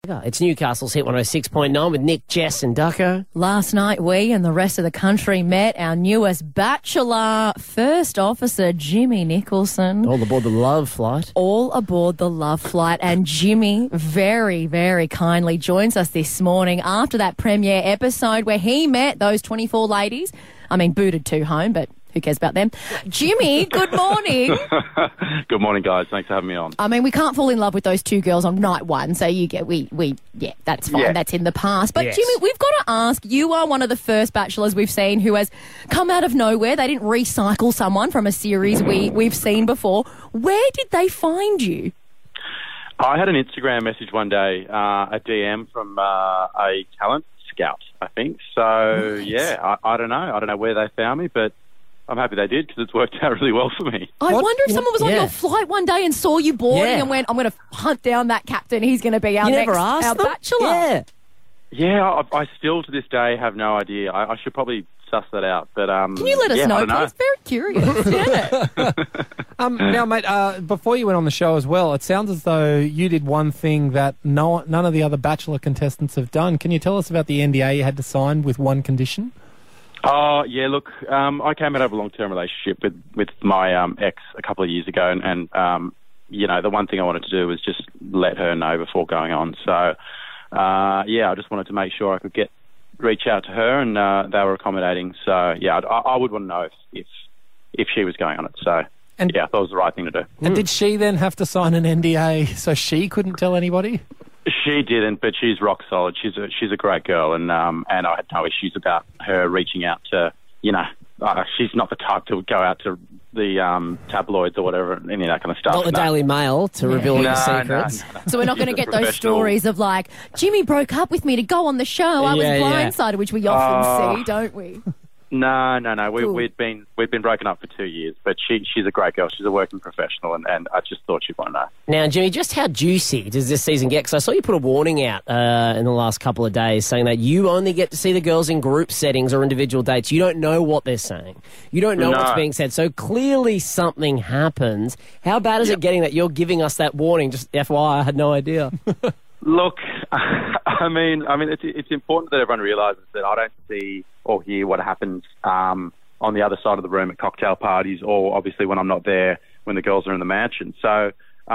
It's Newcastle's Hit 106.9 with Nick, Jess and Ducko. Last night, we and the rest of the country met our newest bachelor, First Officer Jimmy Nicholson. All aboard the Love Flight. All aboard the Love Flight. And Jimmy very, very kindly joins us this morning after that premiere episode where he met those 24 ladies. I mean, booted 2 home, but who cares about them? Jimmy, good morning. Good morning, guys. Thanks for having me on. I mean, we can't fall in love with those 2 girls on night 1, so yeah, that's fine. Yeah. That's in the past. But Yes. Jimmy, we've got to ask, you are one of the first bachelors we've seen who has come out of nowhere. They didn't recycle someone from a series we've seen before. Where did they find you? I had an Instagram message one day, a DM from a talent scout, I think. So, yeah, I don't know. I don't know where they found me, but I'm happy they did because it's worked out really well for me. I wonder if someone was on Yeah. your flight one day and saw you boarding Yeah. and went, I'm going to hunt down that captain. He's going to be our You next never asked our them? bachelor. Yeah. Yeah, I still to this day have no idea. I should probably suss that out. But Can you let us know, I don't know. please? Very curious. Yeah. Now, mate, before you went on the show as well, it sounds as though you did one thing that none of the other Bachelor contestants have done. Can you tell us about the NDA you had to sign with one condition? Oh, yeah, look, I came out of a long-term relationship with my ex a couple of years ago, and you know, the one thing I wanted to do was just let her know before going on. So, yeah, I just wanted to make sure I could reach out to her, and they were accommodating. So, yeah, I would want to know if she was going on it. So, And- yeah, I thought it was the right thing to do. And did she then have to sign an NDA so she couldn't tell anybody? She didn't, but she's rock solid. She's a great girl, and I had no issues about her reaching out to, you know, she's not the type to go out to the tabloids or whatever, any of that kind of stuff. Not the No. Daily Mail to reveal all your secrets. No. So we're not going to She's a get those professional. stories of like, Jimmy broke up with me to go on the show. I was Yeah, yeah. blindsided, which we often see, don't we? No. Cool. We'd been broken up for 2 years, but she's a great girl. She's a working professional, and I just thought she'd want to know. Now, Jimmy, just how juicy does this season get? Because I saw you put a warning out in the last couple of days saying that you only get to see the girls in group settings or individual dates. You don't know what they're saying. You don't know No. what's being said. So clearly something happens. How bad is it getting that you're giving us that warning? Just FYI, I had no idea. Look, I mean, it's important that everyone realises that I don't see or hear what happens on the other side of the room at cocktail parties, or obviously when I'm not there when the girls are in the mansion. So,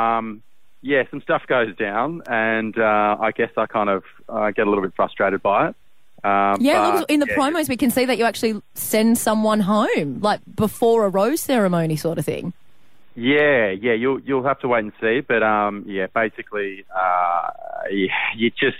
yeah, some stuff goes down, and I guess I kind of get a little bit frustrated by it. Yeah, but, look, in the yeah, promos we can see that you actually send someone home, like before a rose ceremony sort of thing. Yeah, you'll have to wait and see, but yeah, basically, you just.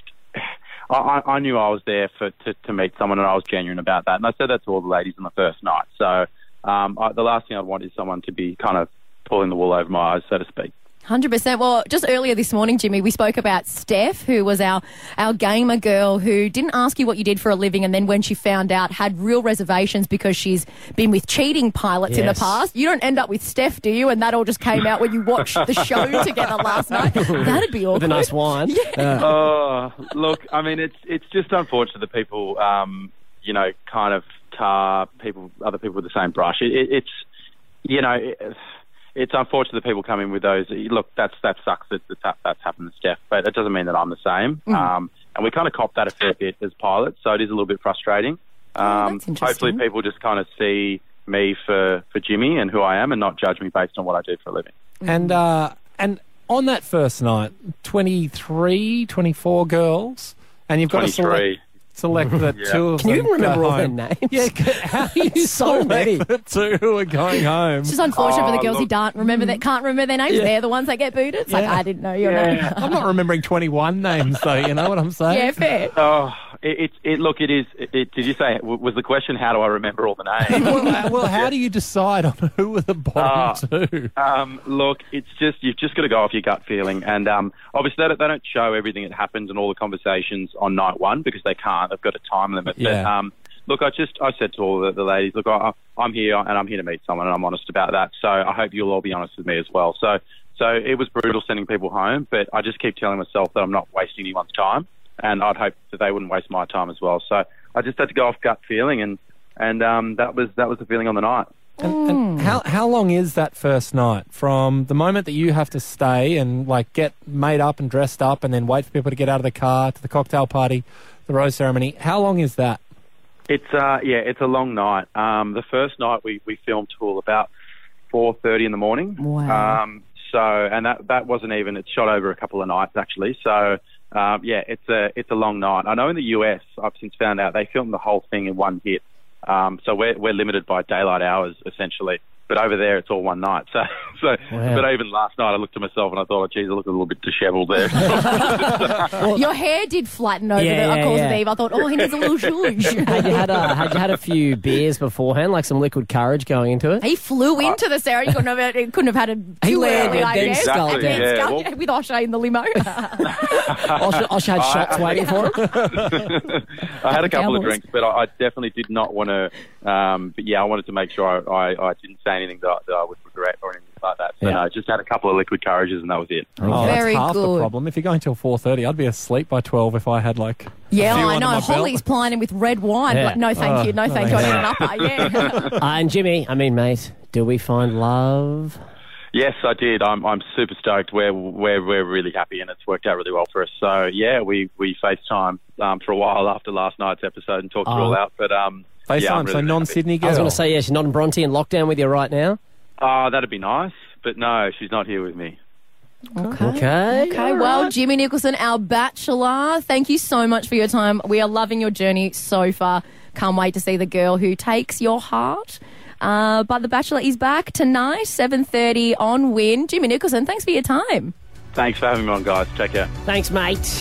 I knew I was there to meet someone, and I was genuine about that, and I said that to all the ladies on the first night. So the last thing I'd want is someone to be kind of pulling the wool over my eyes, so to speak. 100%. Well, just earlier this morning, Jimmy, we spoke about Steph, who was our gamer girl who didn't ask you what you did for a living, and then when she found out, had real reservations because she's been with cheating pilots in the Yes. past. You don't end up with Steph, do you? And that all just came out when you watched the show together last night. That'd be awkward. With a nice wine. Oh, look, I mean, it's just unfortunate that people, you know, kind of tar other people with the same brush. It's, you know. It's unfortunate that people come in with those. Look, that sucks that that's happened to Steph, but it doesn't mean that I'm the same. And we kind of cop that a fair bit as pilots, so it is a little bit frustrating. That's interesting. Hopefully people just kind of see me for Jimmy and who I am, and not judge me based on what I do for a living. And on that first night, 23, 24 girls, and you've got to 23. select the Yeah. two of Can you them even remember go all their home. names? Yeah, how do you So select many. the two who are going home? It's just unfortunate for the girls who look. can't remember their names. Yeah. They're the ones that get booted. It's like, Yeah. I didn't know your name. I'm not remembering 21 names, though, you know what I'm saying? Yeah, fair. Oh, look, it is. Did you say, was the question, how do I remember all the names? Well, how do you decide on who are the bottom two? Look, it's just, you've just got to go off your gut feeling, and obviously they don't show everything that happens and all the conversations on night one because they can't. They've got a time limit. Yeah. But look, I said to all the ladies, look, I'm here and I'm here to meet someone, and I'm honest about that. So I hope you'll all be honest with me as well. So it was brutal sending people home, but I just keep telling myself that I'm not wasting anyone's time, and I'd hope that they wouldn't waste my time as well. So I just had to go off gut feeling, and that was the feeling on the night. And how long is that first night? From the moment that you have to stay and like get made up and dressed up and then wait for people to get out of the car to the cocktail party, the rose ceremony, how long is that? It's a long night. The first night we filmed till about 4:30 in the morning. Wow. And that wasn't even. It's shot over a couple of nights actually. So it's a long night. I know in the US, I've since found out they filmed the whole thing in one hit. So we're limited by daylight hours essentially. But over there, it's all one night. So Wow. But even last night, I looked at myself and I thought, oh, geez, I look a little bit dishevelled there. Your hair did flatten over the course of the eve. I thought, oh, he needs a little zhuzh. Had you had a few beers beforehand, like some liquid courage going into it? He flew into the ceremony. He couldn't have had a too early, I then guess. sculled, And then yeah. sculled with Oshay in the limo. Osh had shots waiting for him. I had a couple of Cowboys. drinks, but I definitely did not want to. But yeah, I wanted to make sure I didn't say anything that I would regret or anything like that. So Yeah. no, just had a couple of liquid courages and that was it. Oh, Very that's half good. the problem. If you're going till 4:30, I'd be asleep by 12 if I had like. Yeah, a few I under know. my Holly's belt. plying him with red wine. Yeah. Like, no, thank you. No, thank you. I need an thanks. upper. Yeah. And Jimmy, mate, do we find love? Yes, I did. I'm super stoked. We're really happy and it's worked out really well for us. So yeah, we FaceTime for a while after last night's episode and talked it all out. But yeah, I'm FaceTime, so really non-Sydney I girl. was going to say, yeah, she's not in Bronte in lockdown with you right now. Oh, that'd be nice. But no, she's not here with me. Okay. Okay, well, Jimmy Nicholson, our bachelor, thank you so much for your time. We are loving your journey so far. Can't wait to see the girl who takes your heart. But The Bachelor is back tonight, 7:30 on Win. Jimmy Nicholson, thanks for your time. Thanks for having me on, guys. Take care. Thanks, mate.